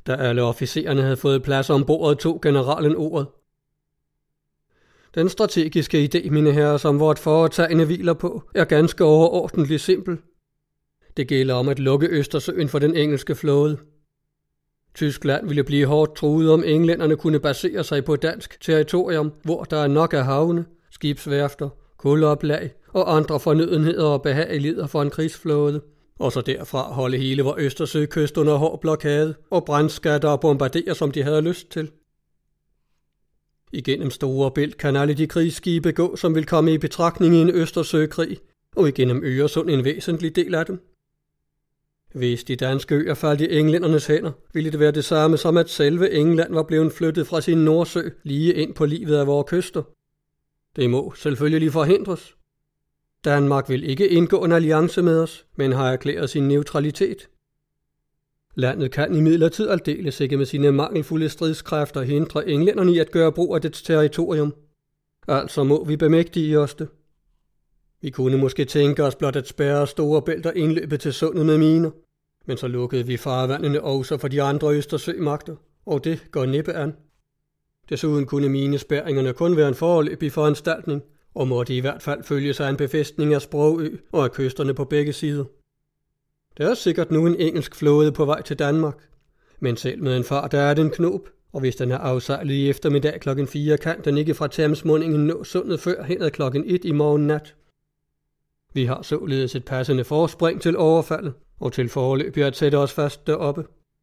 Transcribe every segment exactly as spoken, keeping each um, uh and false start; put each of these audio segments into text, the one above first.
Da alle officererne havde fået plads ombord, tog generalen ordet. Den strategiske idé, mine herrer, som vort foretagende hviler på, er ganske overordentligt simpel. Det gælder om at lukke Østersøen for den engelske flåde. Tyskland ville blive hårdt truet, om englænderne kunne basere sig på dansk territorium, hvor der er nok af havne, skibsværfter, kuloplag og andre fornødenheder og behageligheder for en krigsflåde, og så derfra holde hele vor Østersøkyst under hård blokade og brandskatter og bombardere, som de havde lyst til. Igennem Store Bælt kan alle de krigsskibe gå, som vil komme i betragtning i en Østersøkrig, og igennem Øresund en væsentlig del af dem. Hvis de danske øer faldt i englændernes hænder, ville det være det samme som at selve England var blevet flyttet fra sin Nordsø lige ind på livet af vores kyster. Det må selvfølgelig forhindres. Danmark vil ikke indgå en alliance med os, men har erklæret sin neutralitet. Landet kan imidlertid aldeles ikke med sine mangelfulde stridskræfter hindre englænderne i at gøre brug af dets territorium. Altså må vi bemægtige os det. Vi kunne måske tænke os blot at spærre Store Bælt og indløbet til sundet med miner, men så lukkede vi farvandene også for de andre Østersømagter, og det går næppe an. Desuden kunne minespærringerne kun være en foreløbig foranstaltning, og måtte i hvert fald følge sig en befæstning af Sprogø og af kysterne på begge sider. Der er sikkert nu en engelsk flåde på vej til Danmark, men selv med en fart der er den knop, og hvis den er afsejlet i eftermiddag klokken fire, kan den ikke fra Thamesmundingen nå sundet før hen ad klokken et i morgen nat. Vi har således et passende forspring til overfaldet, og til foreløbig at sætte os fast deroppe.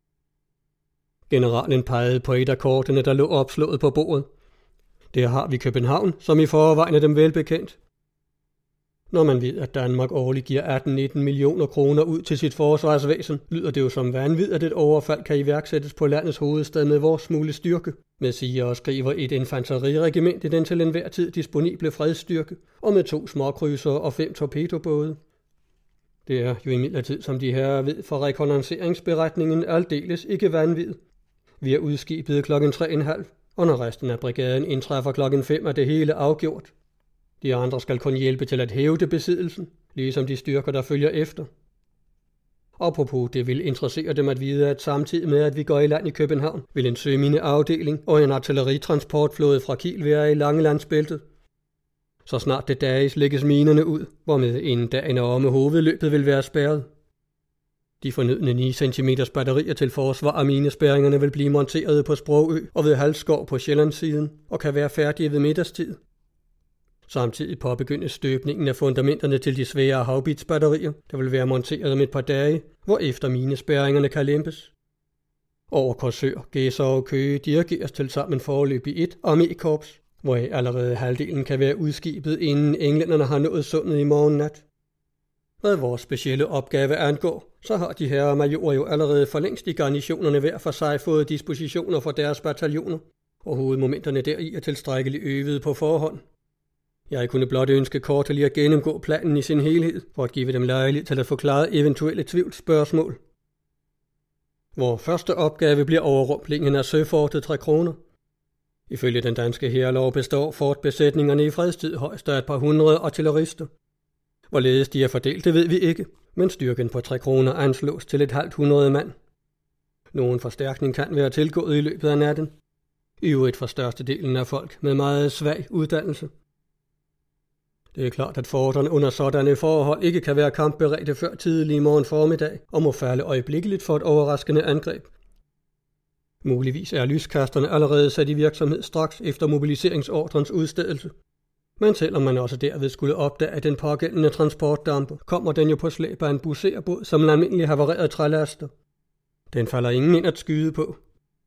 Generalen pegede på et af kortene, der lå opslået på bordet. Der har vi København, som i forvejen er dem velbekendt. Når man ved, at Danmark årligt giver atten nitten millioner kroner ud til sit forsvarsvæsen, lyder det jo som vanvid, at et overfald kan iværksættes på landets hovedstad med vores smule styrke, med siger og skriver et infanteriregiment i den til enhver tid disponible fredsstyrke, og med to småkrydsere og fem torpedobåde. Det er jo imidlertid, som de her ved fra rekognosceringsberetningen, aldeles ikke vanvid. Vi er udskibet klokken tre og en halv, og når resten af brigaden indtræffer klokken fem, er det hele afgjort. De andre skal kun hjælpe til at hævde besiddelsen, ligesom de styrker, der følger efter. Apropos, det vil interessere dem at vide, at samtidig med, at vi går i land i København, vil en sømineafdeling og en artilleritransportflåde fra Kiel være i Langelandsbæltet. Så snart det dages lægges minerne ud, hvormed inden dagen er omme hovedløbet vil være spærret. De fornødne ni centimeter batterier til forsvar af minespærringerne vil blive monteret på Sprogø og ved Halsskov på Sjællandssiden og kan være færdige ved middagstid. Samtidig påbegyndes støbningen af fundamenterne til de svære havbitsbatterier, der vil være monteret om et par dage, hvorefter minespærringerne kan lempes. Over Korsør, Gedser og Køge dirigeres til sammen foreløbig et armékorps, hvor allerede halvdelen kan være udskibet, inden englænderne har nået sundet i morgen nat. Hvad vores specielle opgave angår, så har de her majorer jo allerede for længst i garnitionerne hver for sig fået dispositioner for deres bataljoner, og hovedmomenterne deri er tilstrækkeligt øvet på forhånd. Jeg kunne blot ønske kort til at gennemgå planen i sin helhed, for at give dem lejlighed til at forklare eventuelle tvivlsspørgsmål. Vor første opgave bliver overrumplingen af søfortet Tre Kroner. Ifølge den danske hærlov består fortbesætningerne i fredstid højst af et par hundrede artillerister. Hvorledes de er fordelt, det ved vi ikke, men styrken på Tre Kroner anslås til et halvt hundrede mand. Nogen forstærkning kan være tilgået i løbet af natten. I øvrigt for størstedelen af folk med meget svag uddannelse. Det er klart, at forterne under sådanne forhold ikke kan være kampberedte før tidlig morgen formiddag og må falde øjeblikkeligt for et overraskende angreb. Muligvis er lyskasterne allerede sat i virksomhed straks efter mobiliseringsordrens udstedelse. Men selvom man også derved skulle opdage, at den pågældende transportdamper, kommer den jo på slæb af en buserbåd som en almindelig havareret trælaster. Den falder ingen ind at skyde på.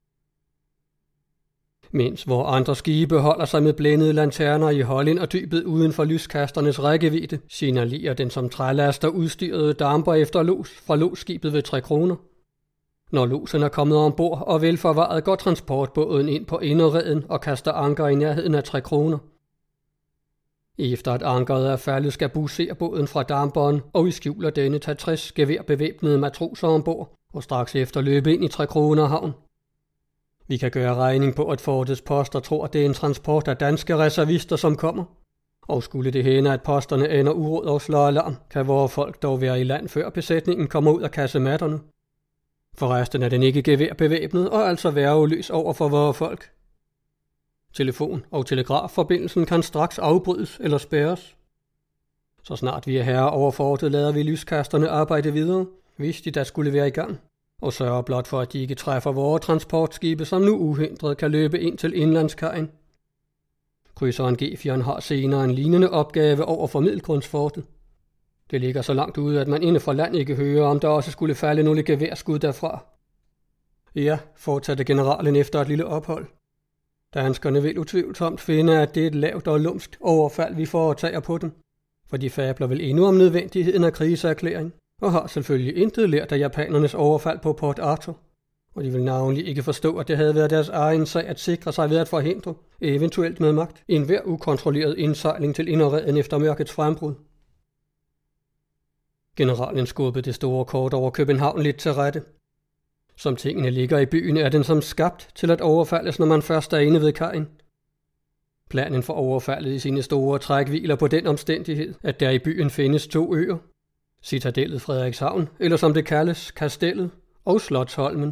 Mens hvor andre skibe holder sig med blændede lanterner i Holland og dybet uden for lyskasternes rækkevidde, signalerer den som trælaster udstyrede damper efter los fra losskibet ved Tre Kroner. Når losen er kommet ombord og velforvaret, går transportbåden ind på inderreden og kaster anker i nærheden af Tre Kroner. Efter at ankeret er faldet, skal buserbåden fra damperen, og i skjuler denne tage tres geværbevæbnede matroser ombord, og straks efter løbe ind i Tre Kroner havn. Vi kan gøre regning på, at fortets poster tror, at det er en transport af danske reservister, som kommer. Og skulle det hænde, at posterne ender uråd og slår alarm, kan vores folk dog være i land, før besætningen kommer ud af kasematterne. Forresten er den ikke geværbevæbnet og altså værgeløs over for vores folk. Telefon- og telegrafforbindelsen kan straks afbrydes eller spærres. Så snart vi er herre over fortet, lader vi lyskasterne arbejde videre, hvis de da skulle være i gang, og sørger blot for, at de ikke træffer vores transportskibe, som nu uhindret kan løbe ind til indlandskajen. Krydseren G fire har senere en lignende opgave over for Middelgrundsfortet. Det ligger så langt ude, at man inde fra land ikke hører, om der også skulle falde nogle geværskud derfra. Ja, fortsatte generalen efter et lille ophold. Danskerne vil utvivlsomt finde, at det er et lavt og lumsk overfald, vi foretager på dem, for de fabler vel endnu om nødvendigheden af kriserklæring, og har selvfølgelig intet lært af japanernes overfald på Port Arthur, og de vil navnlig ikke forstå, at det havde været deres egen sag at sikre sig ved at forhindre, eventuelt med magt, en hver ukontrolleret indsejling til inderreden efter mørkets frembrud. Generalen skubbede det store kort over København lidt til rette. Som tingene ligger i byen, er den som skabt til at overfaldes, når man først er inde ved kajen. Planen for overfaldet i sine store træk hviler på den omstændighed, at der i byen findes to øer. Citadellet Frederikshavn, eller som det kaldes, Kastellet, og Slotsholmen.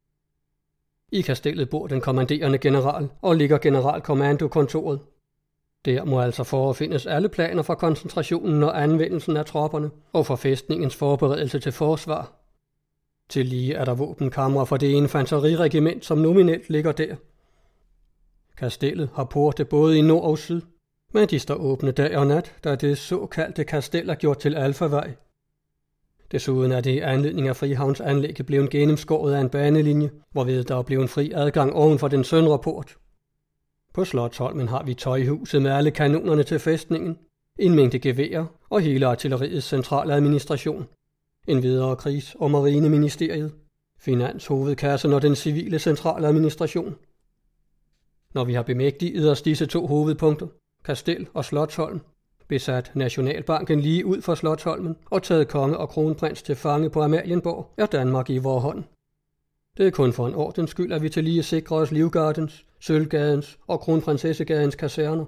I Kastellet bor den kommanderende general og ligger generalkommandokontoret. Der må altså forefindes alle planer for koncentrationen og anvendelsen af tropperne, og for fæstningens forberedelse til forsvar. Tillige er der våbenkamre for det infanteriregiment, som nominelt ligger der. Kastellet har porte både i nord og syd, men de står åbne dag og nat, da det såkaldte kastell er gjort til alfavej. Desuden er det i anledning af Frihavnsanlægget blevet gennemskåret af en banelinje, hvorved der er blevet fri adgang oven for den søndre port. På Slotsholmen har vi tøjhuset med alle kanonerne til fæstningen, en mængde geværer og hele artilleriets centraladministration, en videre krigs- og marineministeriet, finanshovedkassen og den civile centraladministration. Når vi har bemægtiget os disse to hovedpunkter, Kastell og Slotsholm, besat Nationalbanken lige ud for Slotsholmen og taget konge og kronprins til fange på Amalienborg, er Danmark i vor hånd. Det er kun for en ordens skyld, at vi til lige sikrer os Livgardens, Sølvgadens og Kronprinsessegadens kaserner.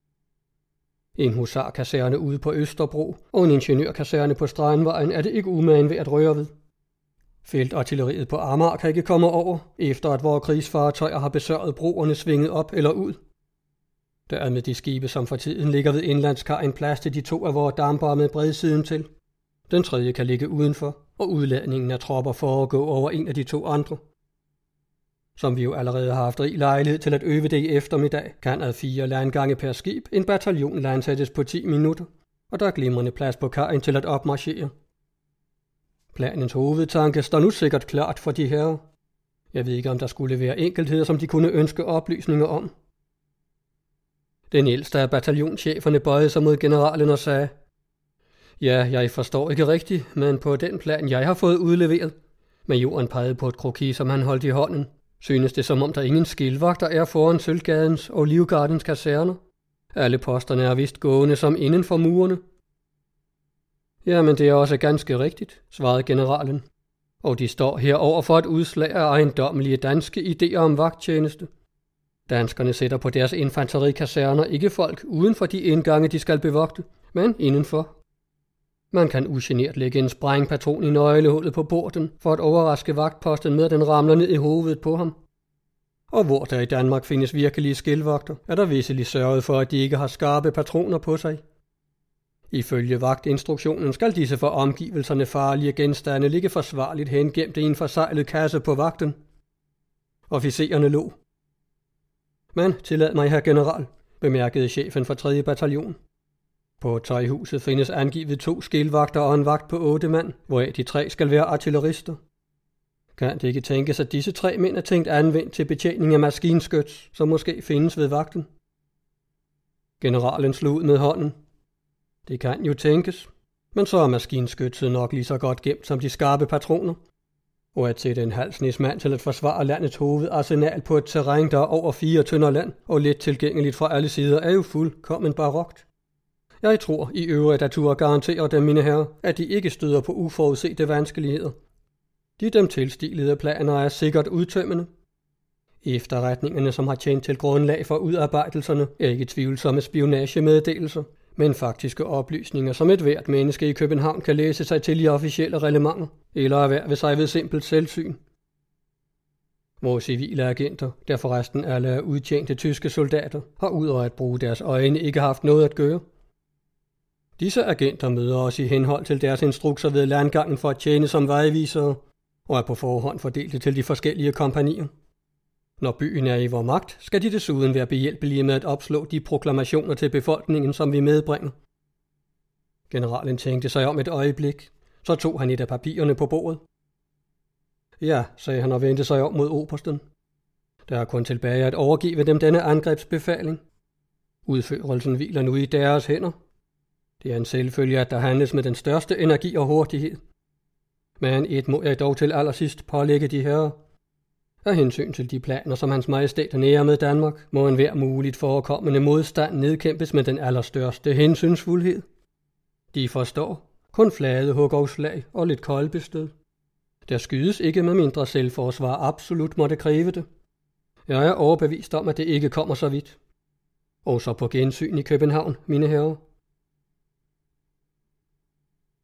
En husarkaserne ude på Østerbro og en ingeniørkaserne på Strandvejen er det ikke umagen ved at røre ved. Feltartilleriet på Amager kan ikke komme over, efter at vores krigsfartøjer har besørget broerne svinget op eller ud. Der er med de skibe, som for tiden ligger ved indlandskajen, plads til de to af vores dampere med bredsiden til. Den tredje kan ligge udenfor, og udladningen af tropper foregå over en af de to andre. Som vi jo allerede har haft rig lejlighed til at øve det i eftermiddag, kan ad fire landgange per skib en bataljon landsættes på ti minutter, og der er glimrende plads på kajen til at opmarchere. Planens hovedtanke står nu sikkert klart for de herrer. Jeg ved ikke, om der skulle være enkeltheder, som de kunne ønske oplysninger om. Den ældste af bataljonscheferne bøjede sig mod generalen og sagde: Ja, jeg forstår ikke rigtigt, men på den plan, jeg har fået udleveret, majoren pegede på et kroki, som han holdt i hånden, synes det som om der ingen skildvagter er foran Sølvgadens og Livgardens kaserner. Alle posterne er vist gående som inden for murene. Jamen, det er også ganske rigtigt, svarede generalen, og de står herover for et udslag af ejendommelige danske idéer om vagttjeneste. Danskerne sætter på deres infanterikaserner ikke folk uden for de indgange, de skal bevogte, men indenfor. Man kan ugenert lægge en sprængpatron i nøglehullet på porten for at overraske vagtposten med, at den ramler ned i hovedet på ham. Og hvor der i Danmark findes virkelige skildvagter, er der visselig sørget for, at de ikke har skarpe patroner på sig. Ifølge vagtinstruktionen skal disse for omgivelserne farlige genstande ligge forsvarligt hengemt i en forsejlet kasse på vagten. Officererne lå. Men tillad mig, herr general, bemærkede chefen for tredje bataljon. På tøjhuset findes angivet to skildvagter og en vagt på otte mand, hvoraf de tre skal være artillerister. Kan det ikke tænkes, at disse tre mænd er tænkt anvendt til betjening af maskinskyts, som måske findes ved vagten? Generalen slog ud med hånden. Det kan jo tænkes, men så er maskinskytset nok lige så godt gemt som de skarpe patroner. Og at sætte en halvsnes mand til at forsvare landets hovedarsenal på et terræn, der er over fire tønder land og let tilgængeligt fra alle sider, er jo fuldkommen barokt. Jeg tror i øvrigt, at du garanterer dem, mine herrer, at de ikke støder på uforudsete vanskeligheder. De dem tilstilede planer er sikkert udtømmende. Efterretningerne, som har tjent til grundlag for udarbejdelserne, er ikke tvivlsomme spionagemeddelelser, men faktiske oplysninger, som et hvert menneske i København kan læse sig til i officielle reglementer, eller erhverve sig ved simpelt selvsyn. Vores civile agenter, der forresten alle er udtjente tyske soldater, har udover at bruge deres øjne ikke haft noget at gøre. Disse agenter møder os i henhold til deres instrukser ved landgangen for at tjene som vejvisere, og er på forhånd fordelt til de forskellige kompagnier. Når byen er i vor magt, skal de desuden være behjælpelige med at opslå de proklamationer til befolkningen, som vi medbringer. Generalen tænkte sig om et øjeblik, så tog han et af papirerne på bordet. Ja, sagde han og vendte sig om mod obersten. Der er kun tilbage at overgive dem denne angrebsbefaling. Udførelsen hviler nu i deres hænder. Det er en selvfølge, at der handles med den største energi og hurtighed. Men et må jeg dog til allersidst pålægge de herrer. Af hensyn til de planer, som hans majestæt nærer med Danmark, må enhver muligt forekommende modstand nedkæmpes med den allerstørste hensynsfuldhed. De forstår kun flade huggovslag og lidt koldbestød. Der skydes ikke med mindre selvforsvar absolut måtte kræve det. Jeg er overbevist om, at det ikke kommer så vidt. Og så på gensyn i København, mine herrer.